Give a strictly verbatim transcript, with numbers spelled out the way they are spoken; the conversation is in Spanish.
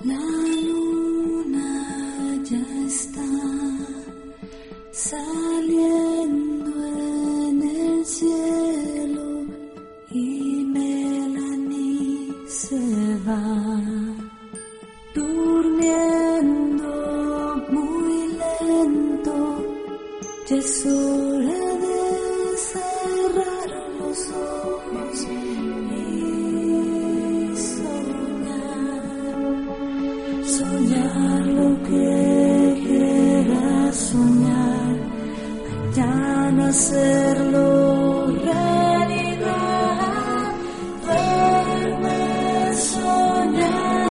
La luna ya está saliendo en el cielo y Melanie se va durmiendo muy lento. Ya es hora de cerrar los ojos y soñar, soñar lo que quieras soñar, mañana ser